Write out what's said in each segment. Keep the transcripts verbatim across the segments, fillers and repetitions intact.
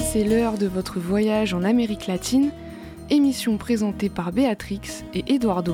c'est l'heure de votre voyage en Amérique latine, émission présentée par Béatrix et Eduardo.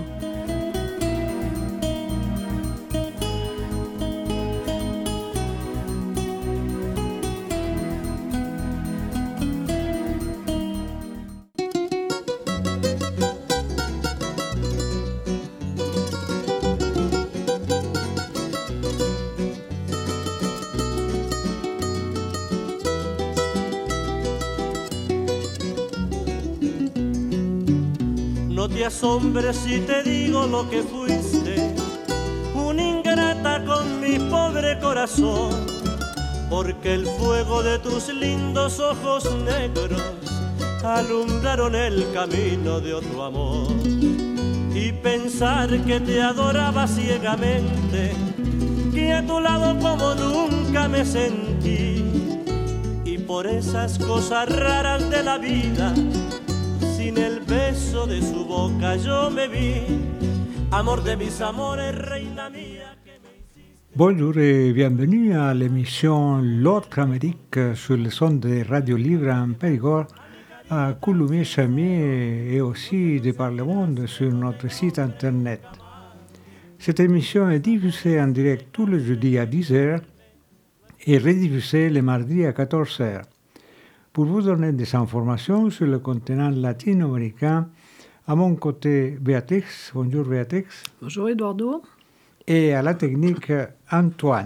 No te asombres si te digo lo que fuiste, una ingrata con mi pobre corazón, porque el fuego de tus lindos ojos negros alumbraron el camino de otro amor. Y pensar que te adoraba ciegamente, que a tu lado como nunca me sentí, y por esas cosas raras de la vida, sin el beso de su boca yo me vi, amor de mis amores, reina mía que me hiciste. Bonjour et bienvenue à l'émission L'autre Amérique sur le son de Radio Libre en Périgord, à Coulommiers-Chamiers et aussi de par le monde sur notre site internet. Cette émission est diffusée en direct tous les jeudis à dix heures et rediffusée le mardi à quatorze heures. Pour vous donner des informations sur le continent latino-américain, à mon côté, Béatrix. Bonjour Béatrix. Bonjour Eduardo. Et à la technique, Antoine.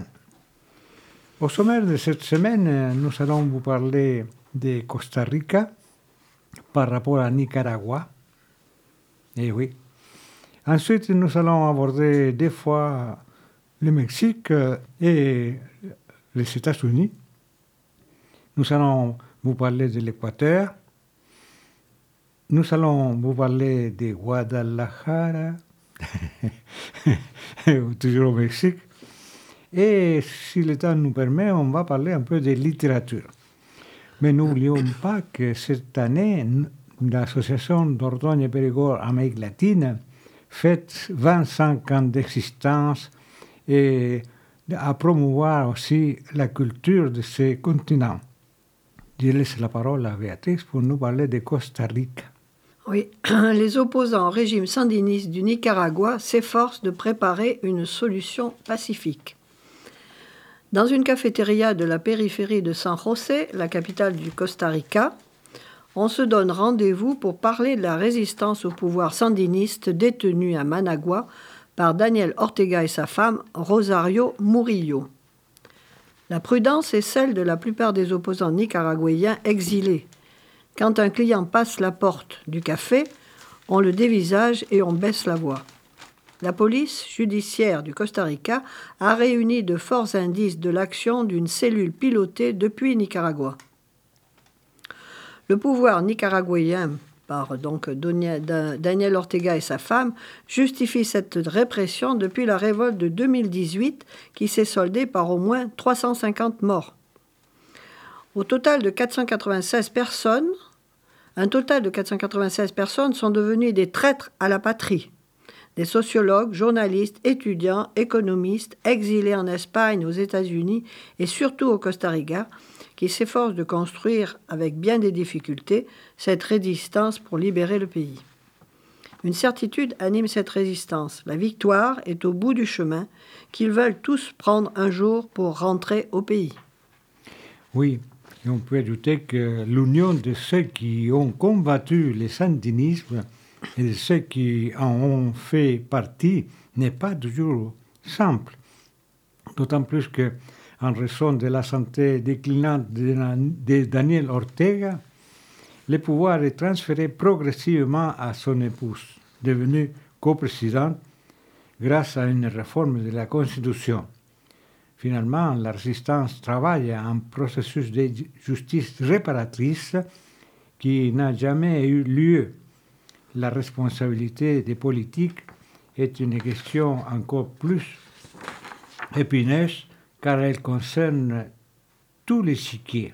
Au sommaire de cette semaine, nous allons vous parler de Costa Rica par rapport à Nicaragua. Eh oui. Ensuite, nous allons aborder deux fois le Mexique et les États-Unis. Nous allons vous parler de l'Équateur. Nous allons vous parler de Guadalajara, toujours au Mexique. Et si le temps nous permet, on va parler un peu de littérature. Mais n'oublions pas que cette année, l'association Dordogne-Périgord Amérique latine fête vingt-cinq ans d'existence et à promouvoir aussi la culture de ce continent. Je laisse la parole à Béatrix pour nous parler de Costa Rica. Oui, les opposants au régime sandiniste du Nicaragua s'efforcent de préparer une solution pacifique. Dans une cafétéria de la périphérie de San José, la capitale du Costa Rica, on se donne rendez-vous pour parler de la résistance au pouvoir sandiniste détenu à Managua par Daniel Ortega et sa femme Rosario Murillo. La prudence est celle de la plupart des opposants nicaraguayens exilés. Quand un client passe la porte du café, on le dévisage et on baisse la voix. La police judiciaire du Costa Rica a réuni de forts indices de l'action d'une cellule pilotée depuis Nicaragua. Le pouvoir nicaraguayen, par donc Daniel Ortega et sa femme, justifie cette répression depuis la révolte de deux mille dix-huit qui s'est soldée par au moins trois cent cinquante morts. Au total de quatre cent quatre-vingt-seize personnes, un total de quatre cent quatre-vingt-seize personnes sont devenues des traîtres à la patrie. Des sociologues, journalistes, étudiants, économistes, exilés en Espagne, aux États-Unis et surtout au Costa Rica, qui s'efforce de construire, avec bien des difficultés, cette résistance pour libérer le pays. Une certitude anime cette résistance. La victoire est au bout du chemin, qu'ils veulent tous prendre un jour pour rentrer au pays. Oui, et on peut ajouter que l'union de ceux qui ont combattu le sandinisme et de ceux qui en ont fait partie n'est pas toujours simple. D'autant plus que en raison de la santé déclinante de Daniel Ortega, le pouvoir est transféré progressivement à son épouse, devenue coprésidente grâce à une réforme de la Constitution. Finalement, la résistance travaille à un processus de justice réparatrice qui n'a jamais eu lieu. La responsabilité des politiques est une question encore plus épineuse car elle concerne tous les chiquiers.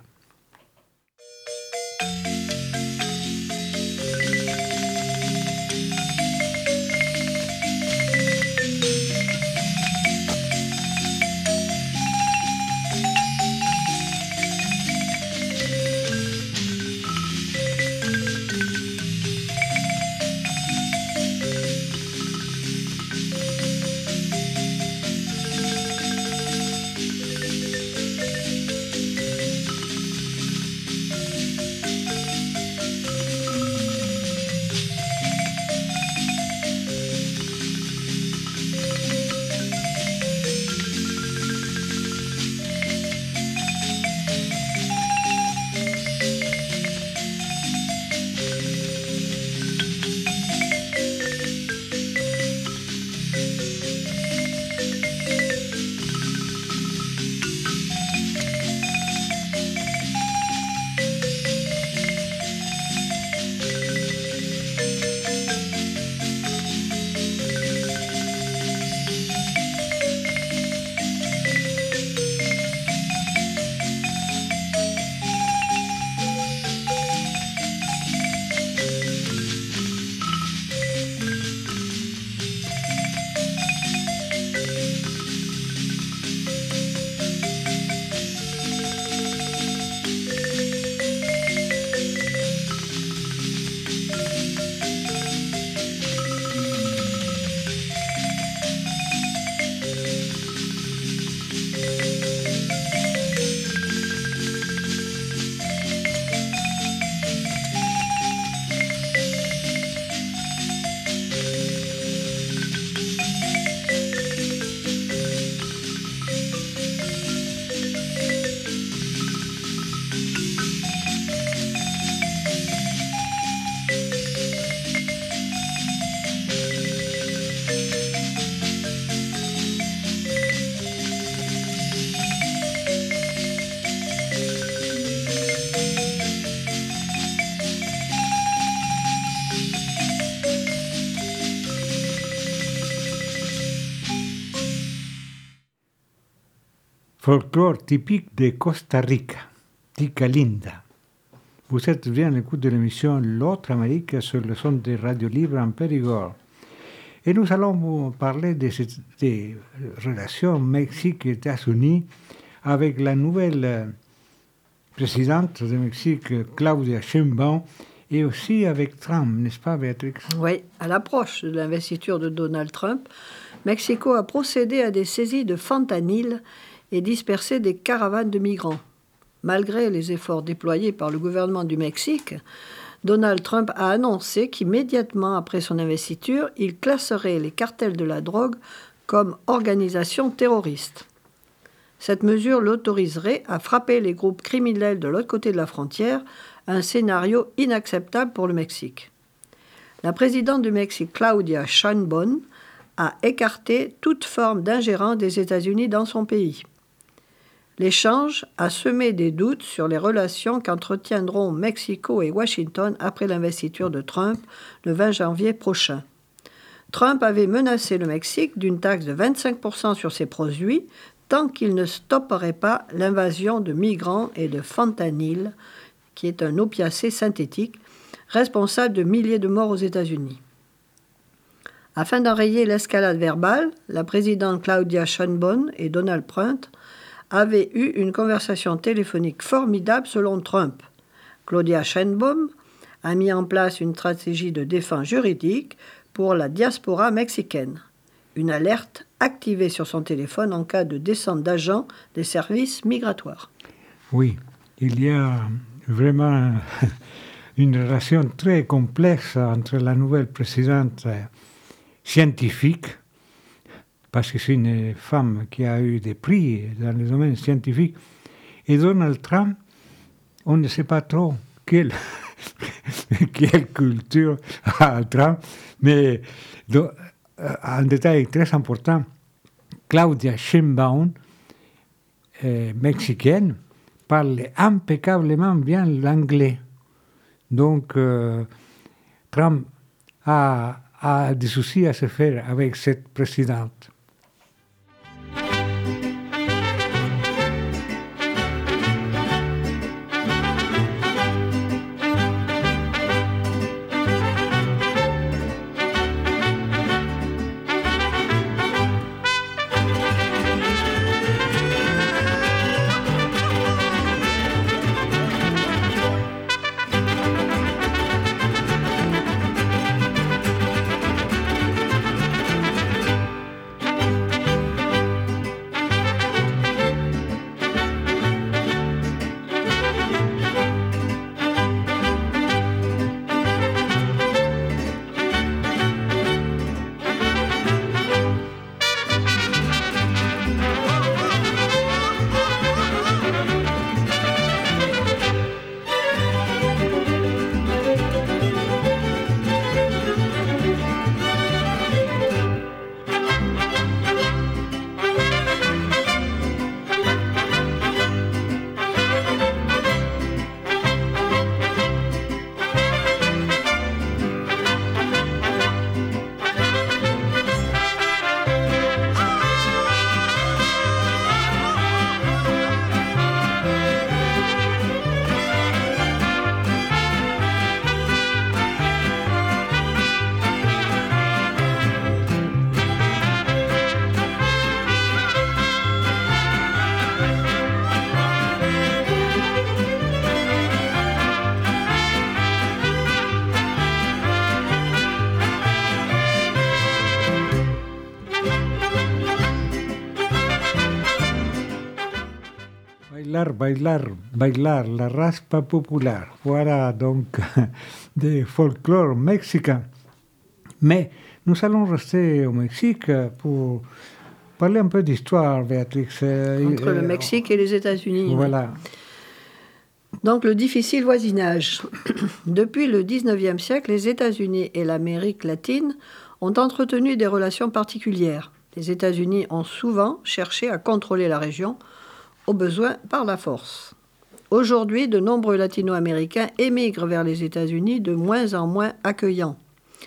folklore typique de Costa Rica, Tica Linda. Vous êtes bien à l'écoute de l'émission L'autre Amérique sur le son de Radio Libre en Périgord. Et nous allons vous parler des, des relations Mexique et États-Unis avec la nouvelle présidente du Mexique, Claudia Sheinbaum, et aussi avec Trump, n'est-ce pas, Béatrix? Oui, à l'approche de l'investiture de Donald Trump, Mexico a procédé à des saisies de fentanyl et dispersé des caravanes de migrants. Malgré les efforts déployés par le gouvernement du Mexique, Donald Trump a annoncé qu'immédiatement après son investiture, il classerait les cartels de la drogue comme organisation terroriste. Cette mesure l'autoriserait à frapper les groupes criminels de l'autre côté de la frontière, un scénario inacceptable pour le Mexique. La présidente du Mexique, Claudia Sheinbaum, a écarté toute forme d'ingérence des États-Unis dans son pays. L'échange a semé des doutes sur les relations qu'entretiendront Mexico et Washington après l'investiture de Trump le vingt janvier prochain. Trump avait menacé le Mexique d'une taxe de vingt-cinq pour cent sur ses produits tant qu'il ne stopperait pas l'invasion de migrants et de fentanyl, qui est un opiacé synthétique, responsable de milliers de morts aux États-Unis. Afin d'enrayer l'escalade verbale, la présidente Claudia Sheinbaum et Donald Trump avaient eu une conversation téléphonique formidable selon Trump. Claudia Sheinbaum a mis en place une stratégie de défense juridique pour la diaspora mexicaine. Une alerte activée sur son téléphone en cas de descente d'agents des services migratoires. Oui, il y a vraiment une relation très complexe entre la nouvelle présidente scientifique, parce que c'est une femme qui a eu des prix dans le domaine scientifique, et Donald Trump, on ne sait pas trop quelle, quelle culture a Trump, mais do, un détail très important, Claudia Sheinbaum, euh, mexicaine, parle impeccablement bien l'anglais. Donc, euh, Trump a, a des soucis à se faire avec cette présidente. Bailar, bailar, bailar, la raspa populaire. Voilà donc des folklore mexicains. Mais nous allons rester au Mexique pour parler un peu d'histoire, Béatrix. Entre le Mexique et les États-Unis. Voilà. Oui. Donc le difficile voisinage. Depuis le dix-neuvième siècle, les États-Unis et l'Amérique latine ont entretenu des relations particulières. Les États-Unis ont souvent cherché à contrôler la région, au besoin par la force. Aujourd'hui, de nombreux latino-américains émigrent vers les États-Unis, de moins en moins accueillants.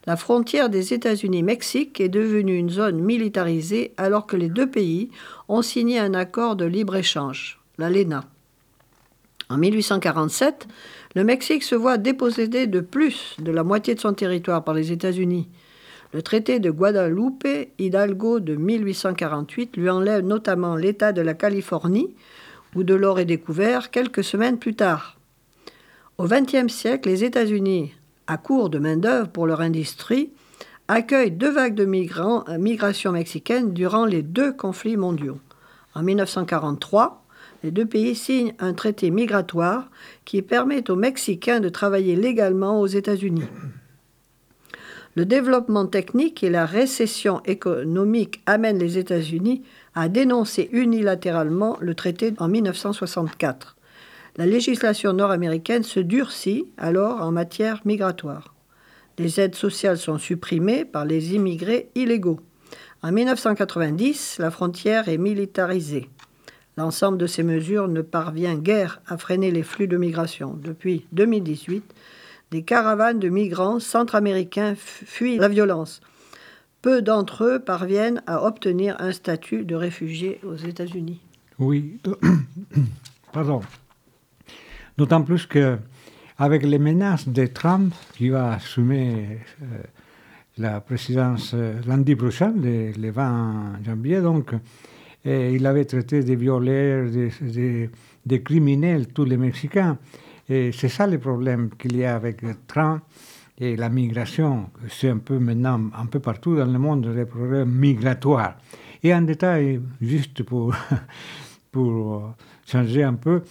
La frontière des États-Unis-Mexique est devenue une zone militarisée alors que les deux pays ont signé un accord de libre-échange, l'A L E N A. En mille huit cent quarante-sept, le Mexique se voit dépossédé de plus de la moitié de son territoire par les États-Unis. Le traité de Guadalupe Hidalgo de mille huit cent quarante-huit lui enlève notamment l'État de la Californie, où de l'or est découvert quelques semaines plus tard. Au vingtième siècle, les États-Unis, à court de main-d'œuvre pour leur industrie, accueillent deux vagues de migrants, euh, migration mexicaine durant les deux conflits mondiaux. En mille neuf cent quarante-trois, les deux pays signent un traité migratoire qui permet aux Mexicains de travailler légalement aux États-Unis. Le développement technique et la récession économique amènent les États-Unis à dénoncer unilatéralement le traité en mille neuf cent soixante-quatre. La législation nord-américaine se durcit alors en matière migratoire. Les aides sociales sont supprimées par les immigrés illégaux. En mille neuf cent quatre-vingt-dix, la frontière est militarisée. L'ensemble de ces mesures ne parvient guère à freiner les flux de migration. Depuis deux mille dix-huit, des caravanes de migrants centra-américains fuient la violence. Peu d'entre eux parviennent à obtenir un statut de réfugié aux États-Unis. Oui, pardon. D'autant plus qu'avec les menaces de Trump, qui va assumer euh, la présidence euh, lundi prochain, le, le vingt janvier, donc, et il avait traité de violeurs, de, de, de criminels, tous les Mexicains. Et c'est ça le problème qu'il y a avec Trump et la migration. C'est un peu maintenant, un peu partout dans le monde, les problèmes migratoires. Et en détail, juste pour, pour changer un peu,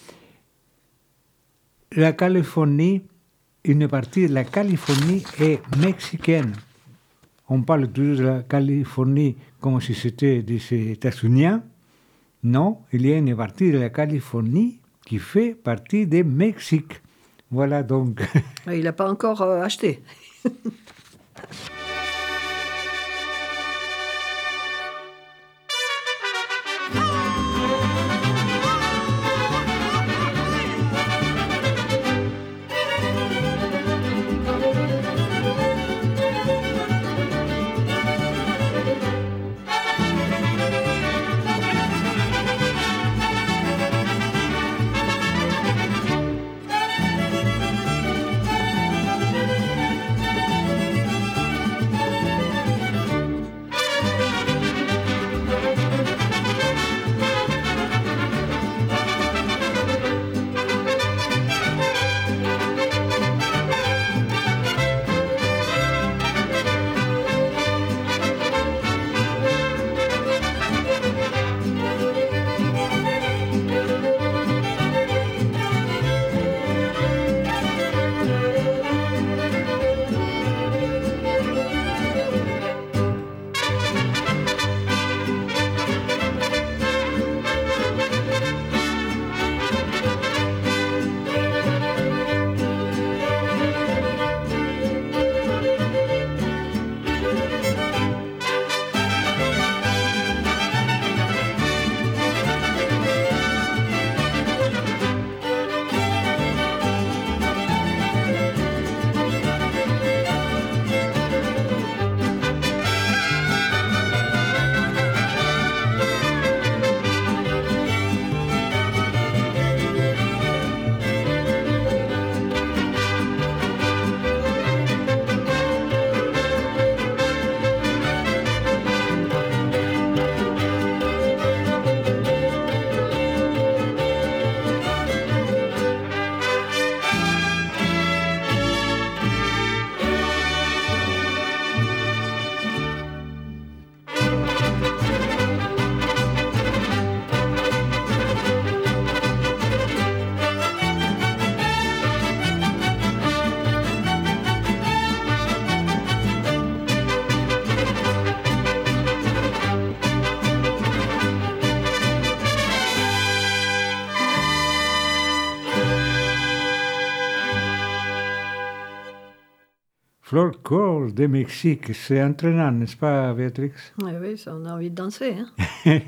la Californie, une partie de la Californie est mexicaine. On parle toujours de la Californie comme si c'était des États-Unis. Non, il y a une partie de la Californie qui fait partie du Mexique. Voilà donc. Il n'a pas encore euh, acheté. Folklore de Mexique, c'est entraînant, n'est-ce pas, Béatrix? Oui, oui, ça, on a envie de danser. Hein.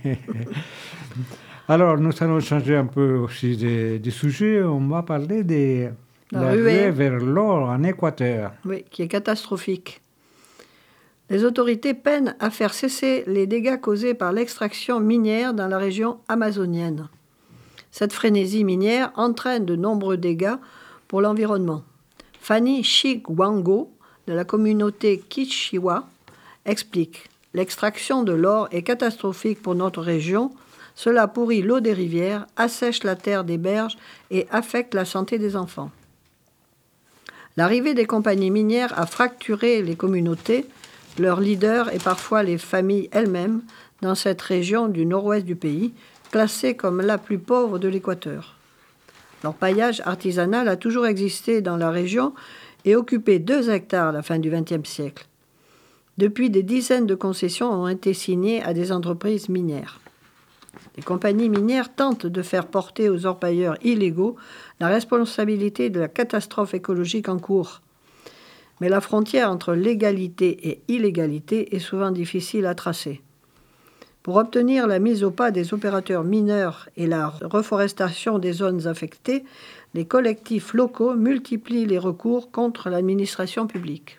Alors, nous allons changer un peu aussi de, de sujet. On va parler de la, la ruée vers l'or en Équateur. Oui, qui est catastrophique. Les autorités peinent à faire cesser les dégâts causés par l'extraction minière dans la région amazonienne. Cette frénésie minière entraîne de nombreux dégâts pour l'environnement. Fanny Chigwango, de la communauté Kichiwa, explique « L'extraction de l'or est catastrophique pour notre région. Cela pourrit l'eau des rivières, assèche la terre des berges et affecte la santé des enfants. » L'arrivée des compagnies minières a fracturé les communautés, leurs leaders et parfois les familles elles-mêmes dans cette région du nord-ouest du pays, classée comme la plus pauvre de l'Équateur. L'orpaillage artisanal a toujours existé dans la région et occupé deux hectares à la fin du vingtième siècle. Depuis, des dizaines de concessions ont été signées à des entreprises minières. Les compagnies minières tentent de faire porter aux orpailleurs illégaux la responsabilité de la catastrophe écologique en cours. Mais la frontière entre légalité et illégalité est souvent difficile à tracer. Pour obtenir la mise au pas des opérateurs mineurs et la reforestation des zones affectées, les collectifs locaux multiplient les recours contre l'administration publique.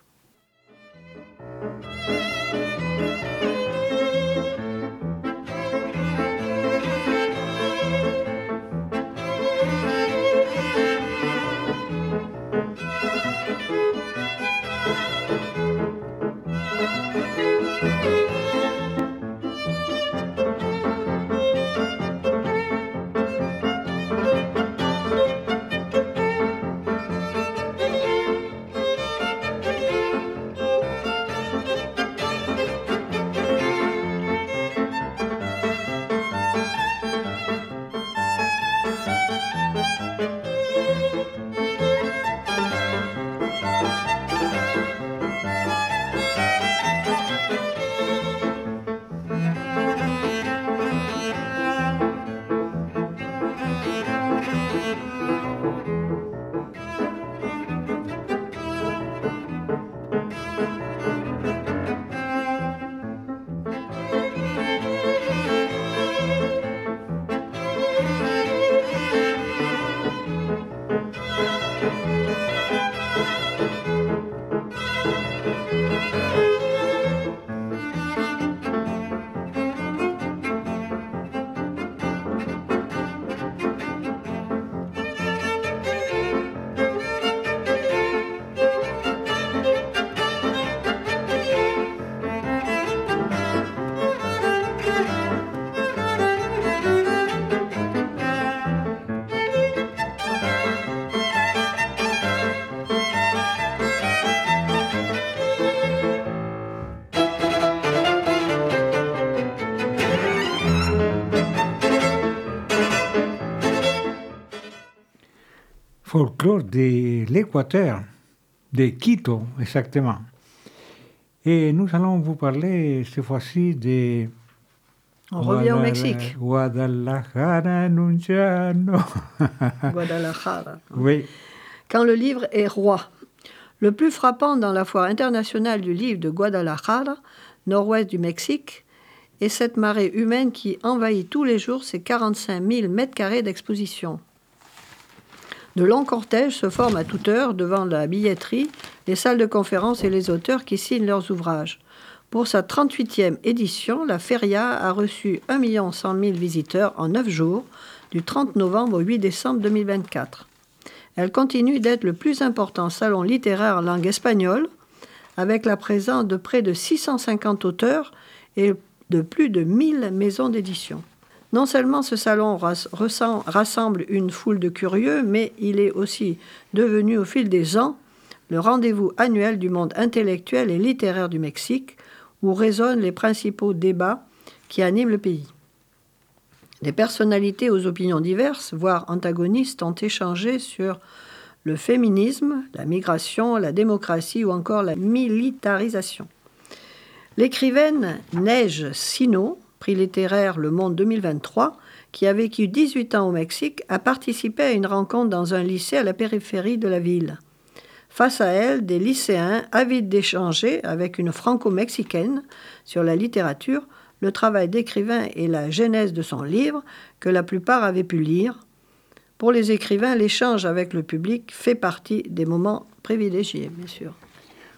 Folklore de l'Équateur, de Quito exactement. Et nous allons vous parler cette fois-ci de... On revient au Mexique. Guadalajara en un llano. Guadalajara. Oui. Quand le livre est roi. Le plus frappant dans la foire internationale du livre de Guadalajara, nord-ouest du Mexique, est cette marée humaine qui envahit tous les jours ces quarante-cinq mille mètres carrés d'exposition. De longs cortèges se forment à toute heure devant la billetterie, les salles de conférence et les auteurs qui signent leurs ouvrages. Pour sa trente-huitième édition, la Feria a reçu un million cent mille visiteurs en neuf jours, du trente novembre au huit décembre deux mille vingt-quatre. Elle continue d'être le plus important salon littéraire en langue espagnole, avec la présence de près de six cent cinquante auteurs et de plus de mille maisons d'édition. Non seulement ce salon rassemble une foule de curieux, mais il est aussi devenu au fil des ans le rendez-vous annuel du monde intellectuel et littéraire du Mexique, où résonnent les principaux débats qui animent le pays. Des personnalités aux opinions diverses, voire antagonistes, ont échangé sur le féminisme, la migration, la démocratie ou encore la militarisation. L'écrivaine Neige Sino, prix littéraire Le Monde deux mille vingt-trois, qui a vécu dix-huit ans au Mexique, a participé à une rencontre dans un lycée à la périphérie de la ville. Face à elle, des lycéens avides d'échanger avec une franco-mexicaine sur la littérature, le travail d'écrivain et la genèse de son livre, que la plupart avaient pu lire. Pour les écrivains, l'échange avec le public fait partie des moments privilégiés, bien sûr.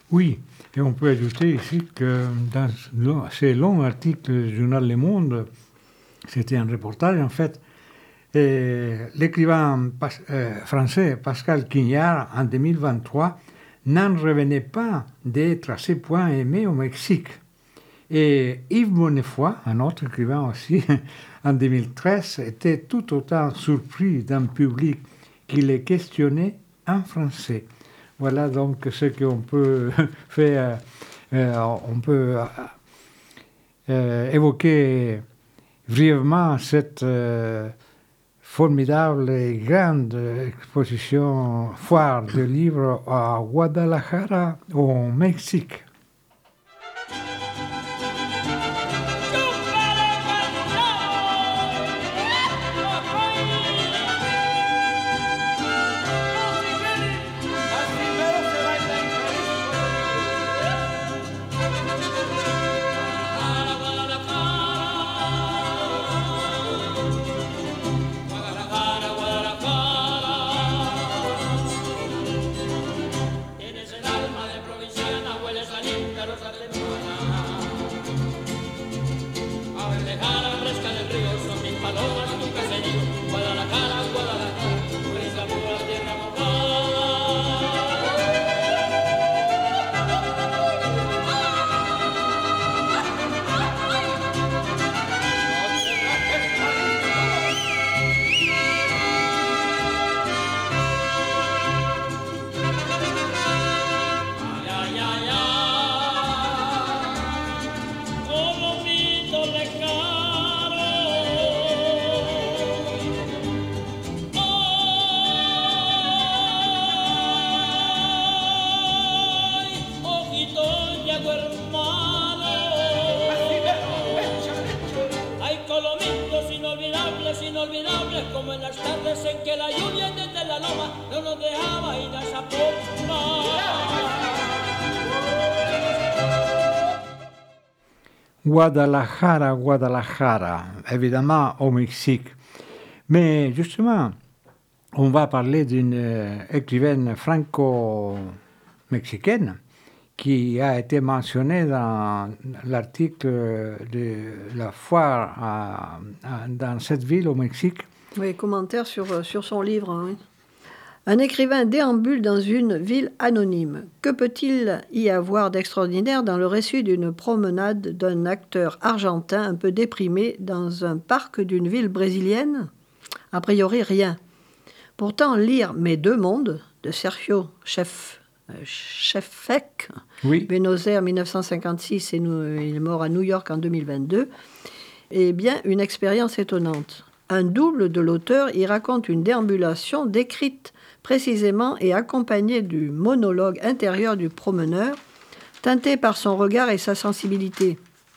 Oui, et on peut ajouter ici que dans ces longs articles du journal Le Monde, c'était un reportage en fait, et l'écrivain pas, euh, français Pascal Quignard, en deux mille vingt-trois, n'en revenait pas d'être à ce point aimé au Mexique. Et Yves Bonnefoy, un autre écrivain aussi, en deux mille treize, était tout autant surpris d'un public qui les questionnait en français. Voilà donc ce qu'on peut faire. Euh, on peut euh, évoquer brièvement cette euh, formidable et grande exposition foire de livres à Guadalajara, au Mexique. Guadalajara, Guadalajara, évidemment au Mexique. Mais justement, on va parler d'une euh, écrivaine franco-mexicaine qui a été mentionnée dans l'article de la foire à, à, dans cette ville au Mexique. Oui, commentaire sur, sur son livre. Hein. Un écrivain déambule dans une ville anonyme. Que peut-il y avoir d'extraordinaire dans le récit d'une promenade d'un acteur argentin un peu déprimé dans un parc d'une ville brésilienne ? A priori, rien. Pourtant, lire Mes deux mondes de Sergio Chef, euh, Chefek, oui. Buenos Aires mille neuf cent cinquante-six et nous, il est mort à New York en deux mille vingt-deux, est bien une expérience étonnante. Un double de l'auteur y raconte une déambulation décrite précisément et accompagnée du monologue intérieur du promeneur, teinté par son regard et sa sensibilité.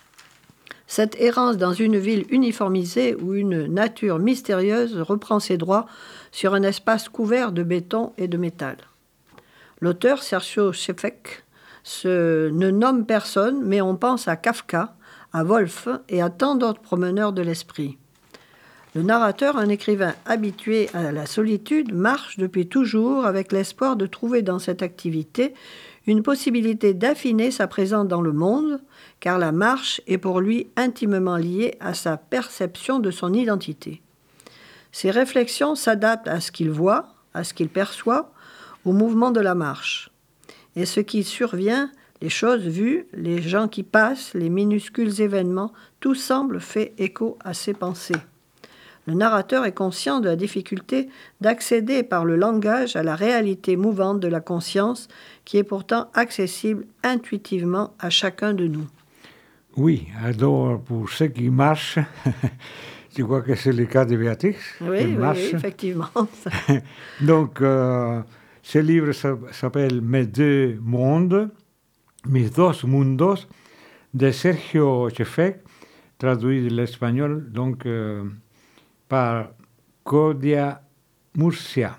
Cette errance dans une ville uniformisée où une nature mystérieuse reprend ses droits sur un espace couvert de béton et de métal. L'auteur, Sergio Chefek, se, ne nomme personne, mais on pense à Kafka, à Woolf et à tant d'autres promeneurs de l'esprit. Le narrateur, un écrivain habitué à la solitude, marche depuis toujours avec l'espoir de trouver dans cette activité une possibilité d'affiner sa présence dans le monde, car la marche est pour lui intimement liée à sa perception de son identité. Ses réflexions s'adaptent à ce qu'il voit, à ce qu'il perçoit, au mouvement de la marche. Et ce qui survient, les choses vues, les gens qui passent, les minuscules événements, tout semble fait écho à ses pensées. Le narrateur est conscient de la difficulté d'accéder par le langage à la réalité mouvante de la conscience qui est pourtant accessible intuitivement à chacun de nous. Oui, alors pour ceux qui marchent, je crois que c'est le cas de Béatrix. Oui, oui, oui, effectivement. Donc, euh, ce livre s'appelle Mes deux mondes, Mis dos mundos, de Sergio Chefek, traduit de l'espagnol, donc... Euh, par Claudia Murcia.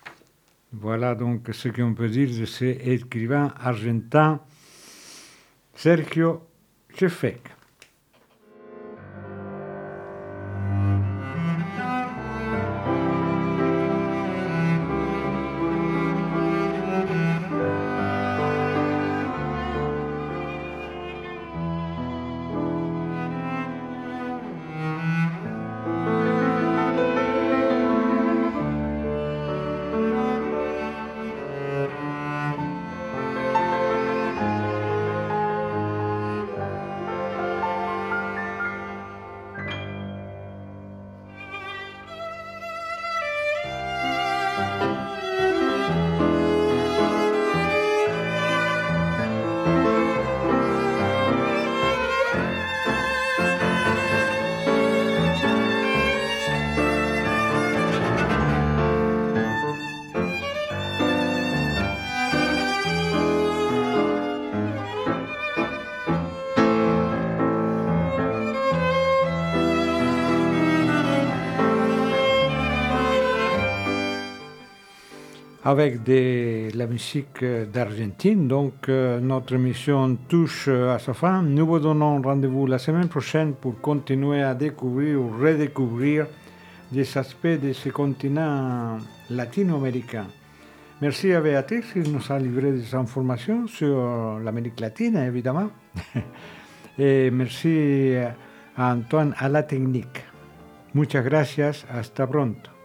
Voilà donc ce qu'on peut dire de cet écrivain argentin Sergio Chefek. avec de la musique d'Argentine. Donc, euh, notre émission touche à sa fin. Nous vous donnons rendez-vous la semaine prochaine pour continuer à découvrir ou redécouvrir des aspects de ce continent latino-américain. Merci à Béatrice qui nous a livré des informations sur l'Amérique latine, évidemment. Et merci a Antoine à la technique. Muchas gracias. Hasta pronto.